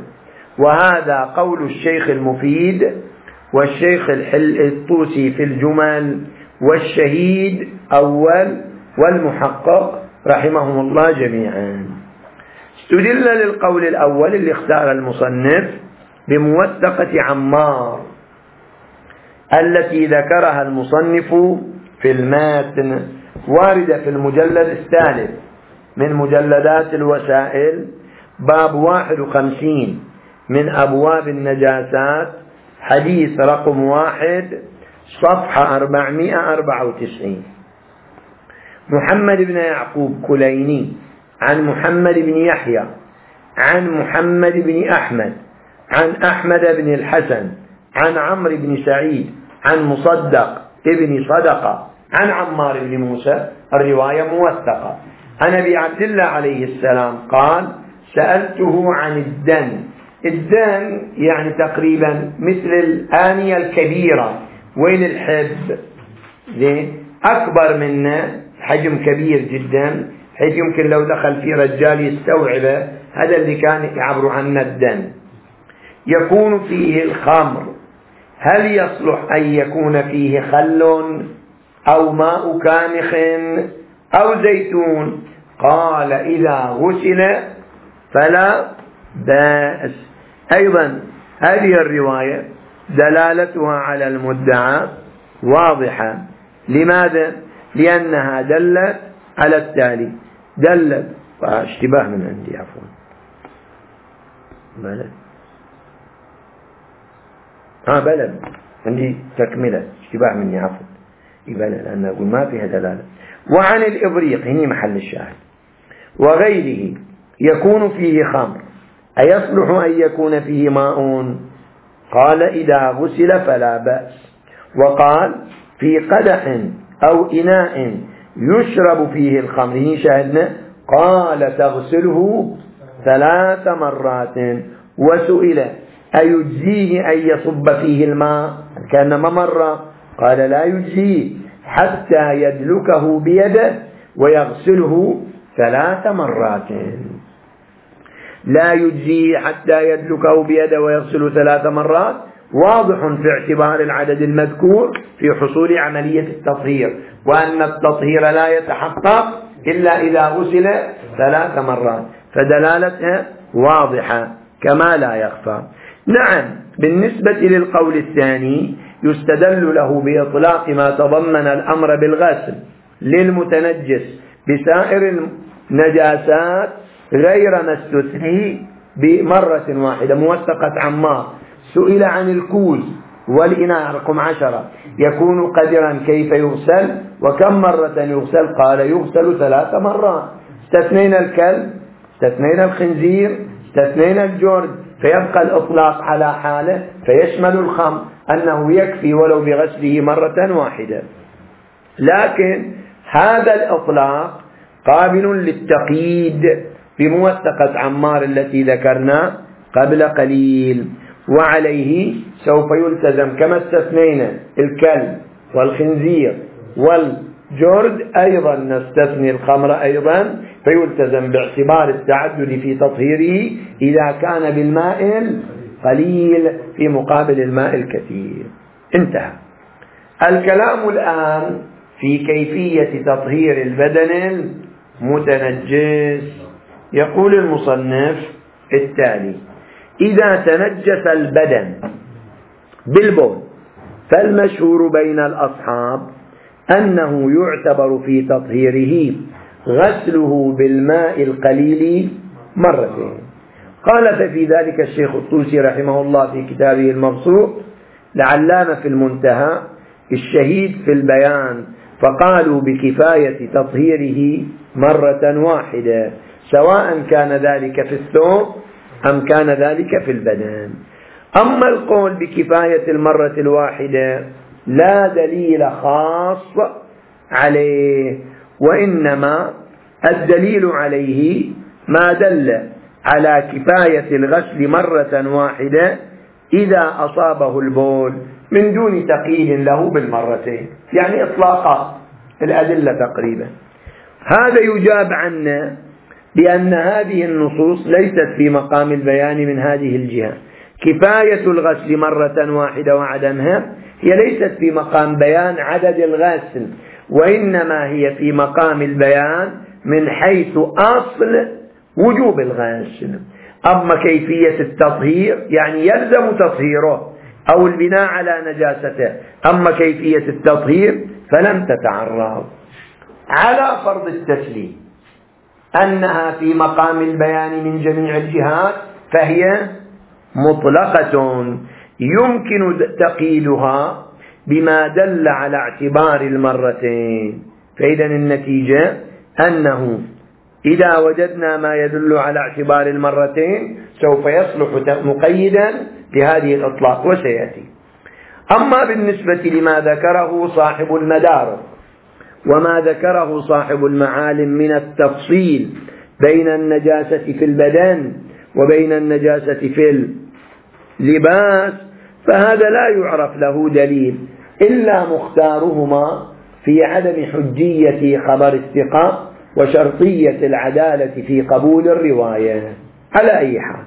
وهذا قول الشيخ المفيد والشيخ الطوسي في الجمل والشهيد أول والمحقق رحمهم الله جميعا. استدل للقول الأول اللي اختار المصنف بموثقة عمار التي ذكرها المصنف في الماتن، واردة في المجلد 3 من مجلدات الوسائل، باب 51 من أبواب النجاسات، حديث رقم 1 صفحة 494. محمد بن يعقوب كليني عن محمد بن يحيى عن محمد بن أحمد عن أحمد بن الحسن عن عمرو بن سعيد عن مصدق ابن صدقة عن عمار بن موسى، الرواية موثقة، عن أبي عبد الله عليه السلام قال: سألته عن الدن. الدن يعني تقريبا مثل الآنية الكبيرة، وين الحب زين أكبر منه، حجم كبير جدا حيث يمكن لو دخل فيه رجال يستوعبه، هذا اللي كان يعبر عنه الدن. يكون فيه الخمر، هل يصلح أن يكون فيه خل أو ماء كامخ أو زيتون؟ قال: إذا غسل فلا بأس. أيضا هذه الرواية دلالتها على المدعى واضحة. لماذا؟ لأنها دلت على التالي، دلت اشتباه من عندي عفوا بلد عندي تكملة اشتباه مني عفوا بلد، لأن أقول ما فيها دلالة. وعن الإبريق هني محل الشاهد وغيره يكون فيه خمر، أيصلح أن يكون فيه ماء؟ قال: إذا غسل فلا بأس. وقال: في قدح أو إناء يشرب فيه الخمر، هنا شاهدنا قال: تغسله 3 مرات. وسئل: أيجزيه أن يصب فيه الماء كأنما مرة؟ قال: لا يجزيه حتى يدلكه بيده ويغسله 3 مرات. لا يجزيه حتى يدلكه بيده ويغسله 3 مرات واضح في اعتبار العدد المذكور في حصول عملية التطهير، وأن التطهير لا يتحقق إلا إذا غسل 3 مرات، فدلالتها واضحة كما لا يخفى. نعم، بالنسبة للقول الثاني يستدل له بإطلاق ما تضمن الأمر بالغسل للمتنجس بسائر النجاسات غير ما استثني بمرة واحدة. موثقة عمار سئل عن الكوز والإناء رقم 10 يكون قدرا كيف يغسل وكم مرة يغسل؟ قال: يغسل 3 مرات. استثنينا الكلب، استثنينا الخنزير، استثنينا الجرد، فيبقى الإطلاق على حاله فيشمل الخمر أنه يكفي ولو بغسله مرة واحدة. لكن هذا الإطلاق قابل للتقييد، بموثقة عمار التي ذكرنا قبل قليل. وعليه سوف يلتزم كما استثنينا الكلب والخنزير والجرد، أيضا نستثني الخمر أيضا، فيلتزم باعتبار التعدد في تطهيره إذا كان بالماء القليل في مقابل الماء الكثير. انتهى الكلام الآن في كيفية تطهير البدن المتنجس. يقول المصنف التالي: إذا تنجس البدن بالبول فالمشهور بين الأصحاب أنه يعتبر في تطهيره غسله بالماء القليل مرتين. قال ففي ذلك الشيخ الطوسي رحمه الله في كتابه المبسوط، العلامة في المنتهى، الشهيد في البيان، فقالوا بكفاية تطهيره مرة واحدة، سواء كان ذلك في الثوب أم كان ذلك في البدن. أما القول بكفاية المرة الواحدة لا دليل خاص عليه، وإنما الدليل عليه ما دل على كفاية الغسل مرة واحدة إذا أصابه البول من دون تقييد له بالمرتين، يعني إطلاقات الأدلة تقريبا. هذا يجاب عنه بأن هذه النصوص ليست في مقام البيان من هذه الجهة. كفاية الغسل مرة واحدة وعدمها هي ليست في مقام بيان عدد الغسل، وإنما هي في مقام البيان من حيث أصل وجوب الغسل. أما كيفية التطهير يعني يلزم تطهيره أو البناء على نجاسته، أما كيفية التطهير فلم تتعرض. على فرض التسليم أنها في مقام البيان من جميع الجهات فهي مطلقة يمكن تقييدها بما دل على اعتبار المرتين. فإذا النتيجة أنه إذا وجدنا ما يدل على اعتبار المرتين سوف يصلح مقيدا لهذه الإطلاق وسيأتي. أما بالنسبة لما ذكره صاحب المدارك وما ذكره صاحب المعالم من التفصيل بين النجاسة في البدن وبين النجاسة في اللباس، فهذا لا يعرف له دليل إلا مختارهما في عدم حجية خبر الثقة وشرطية العدالة في قبول الرواية. على أي حال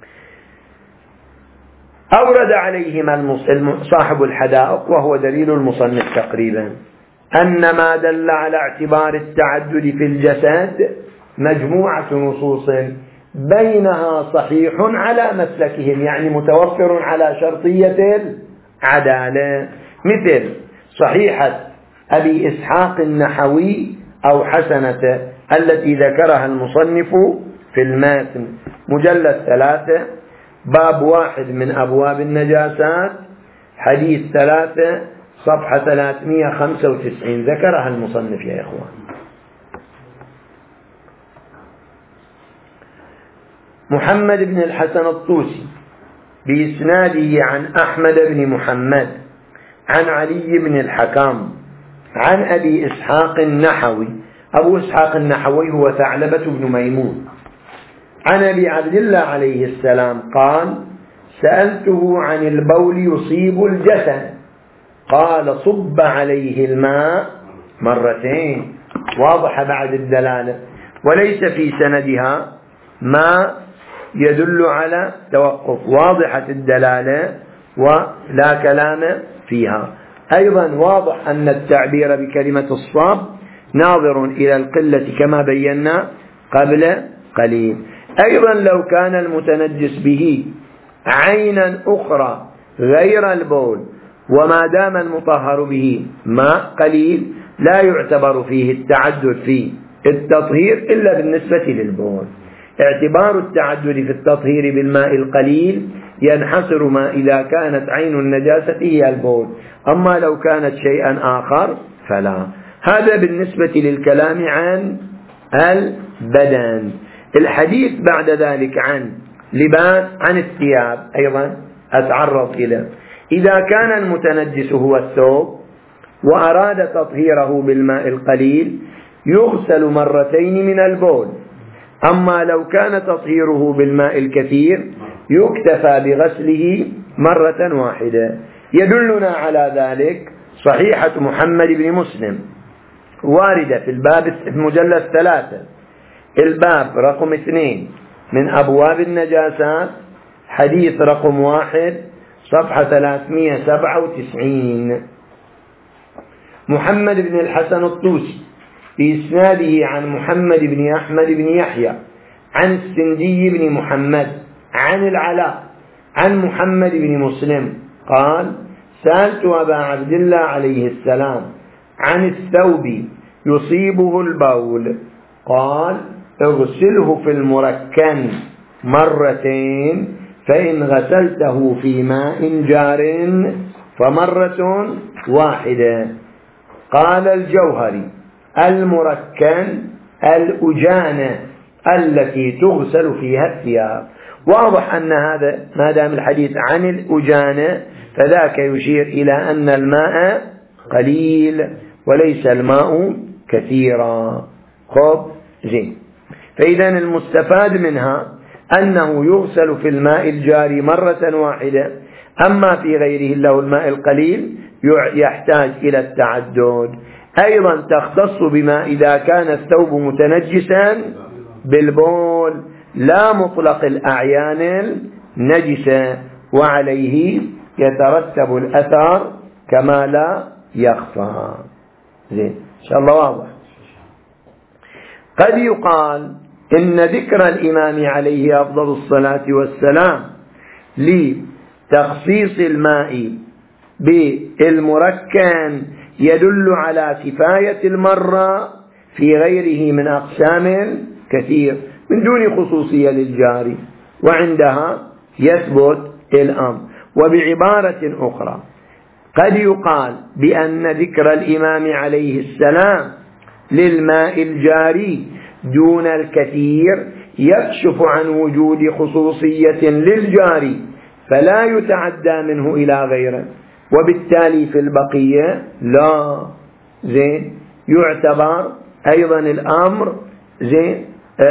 أورد عليهما صاحب الحدائق، وهو دليل المصنف تقريبا، أن ما دل على اعتبار التعدد في الجسد مجموعة نصوص بينها صحيح على مسلكهم، يعني متوفر على شرطية العدالة، مثل صحيحة أبي إسحاق النحوي أو حسنة التي ذكرها المصنف في الماتن، مجلد 3 باب 1 من أبواب النجاسات، حديث 3 صفحة 395 ذكرها المصنف يا إخوان. محمد بن الحسن الطوسي بإسناده عن أحمد بن محمد عن علي بن الحكام عن أبي إسحاق النحوي. أبو إسحاق النحوي هو ثعلبة بن ميمون، عن أبي عبد الله عليه السلام قال: سألته عن البول يصيب الجسد، قال: صب عليه الماء مرتين. واضح بعد الدلالة، وليس في سندها ما يدل على توقف، واضحة الدلالة ولا كلام فيها. أيضا واضح أن التعبير بكلمة الصاب ناظر إلى القلة كما بينا قبل قليل. أيضا لو كان المتنجس به عينا أخرى غير البول وما دام المطهر به ماء قليل لا يعتبر فيه التعدد في التطهير إلا بالنسبة للبول. اعتبار التعدد في التطهير بالماء القليل ينحصر ما إذا كانت عين النجاسة هي البول، أما لو كانت شيئا آخر فلا. هذا بالنسبة للكلام عن البدن. الحديث بعد ذلك عن لباس، عن الثياب أيضا أتعرض إلى. إذا كان المتنجس هو الثوب وأراد تطهيره بالماء القليل يغسل مرتين من البول، أما لو كان تطهيره بالماء الكثير يكتفى بغسله مرة واحدة. يدلنا على ذلك صحيحة محمد بن مسلم واردة في الباب المجلد 3 الباب رقم 2 من أبواب النجاسات، حديث رقم 1 صفحة 397. محمد بن الحسن الطوسي بإسناده عن محمد بن أحمد بن يحيى عن السندي بن محمد عن العلاء عن محمد بن مسلم قال: سألت أبا عبد الله عليه السلام عن الثوب يصيبه البول، قال: اغسله في المركن مرتين، فإن غسلته في ماء جار فمرة واحدة. قال الجوهري: المركن الأجانة التي تغسل فيها الثياب. واضح أن هذا ما دام الحديث عن الأجانة فذاك يشير إلى أن الماء قليل وليس الماء كثيرا. خب زين. فإذا المستفاد منها أنه يغسل في الماء الجاري مرة واحدة، أما في غيره له الماء القليل يحتاج إلى التعدد. أيضا تختص بما إذا كان الثوب متنجسا بالبول لا مطلق الأعيان النجسة، وعليه يترتب الأثر كما لا يخفى. زين إن شاء الله واضح. قد يقال إن ذكر الإمام عليه أفضل الصلاة والسلام لتخصيص الماء بالمركن يدل على كفاية المرة في غيره من أقسام كثير من دون خصوصية للجاري، وعندها يثبت الأمر. وبعبارة أخرى قد يقال بأن ذكر الإمام عليه السلام للماء الجاري دون الكثير يكشف عن وجود خصوصية للجاري فلا يتعدى منه إلى غيره، وبالتالي في البقية لا. زين يعتبر أيضا الأمر زين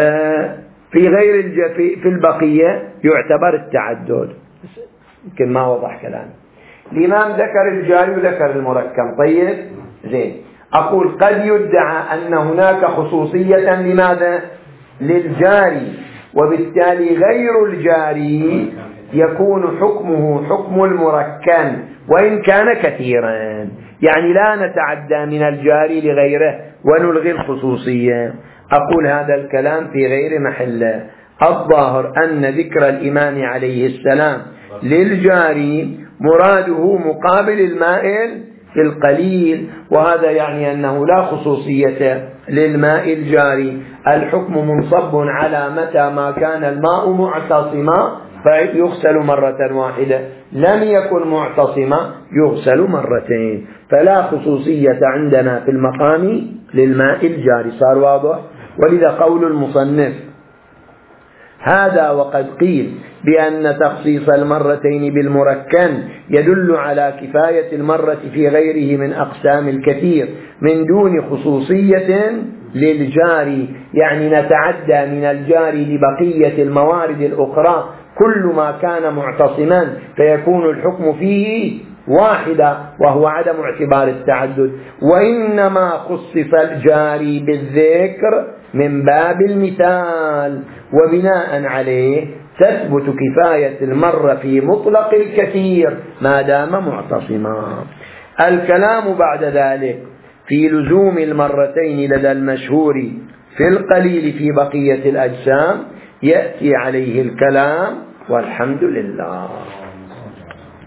في غير في البقية يعتبر التعدد. يمكن ما وضح كلامي. الإمام ذكر الجاري وذكر المركب. طيب زين، أقول قد يدعى أن هناك خصوصية لماذا؟ للجاري، وبالتالي غير الجاري يكون حكمه حكم المركب وإن كان كثيرا، يعني لا نتعدى من الجاري لغيره ونلغي الخصوصية. أقول هذا الكلام في غير محله. الظاهر أن ذكر الإمام عليه السلام للجاري مراده مقابل المائل في القليل، وهذا يعني أنه لا خصوصية للماء الجاري. الحكم منصب على متى ما كان الماء معتصما فيغسل مرة واحدة، لم يكن معتصما يغسل مرتين، فلا خصوصية عندنا في المقام للماء الجاري. صار واضح؟ ولذا قول المصنف هذا وقد قيل بأن تخصيص المرتين بالمركن يدل على كفاية المرة في غيره من أقسام الكثير من دون خصوصية للجاري، يعني نتعدى من الجاري لبقية الموارد الأخرى كل ما كان معتصما فيكون الحكم فيه واحدة وهو عدم اعتبار التعدد، وإنما خصص الجاري بالذكر من باب المثال، وبناء عليه تثبت كفاية المرة في مطلق الكثير ما دام معتصما. الكلام بعد ذلك في لزوم المرتين لدى المشهور في القليل في بقية الأجسام يأتي عليه الكلام، والحمد لله.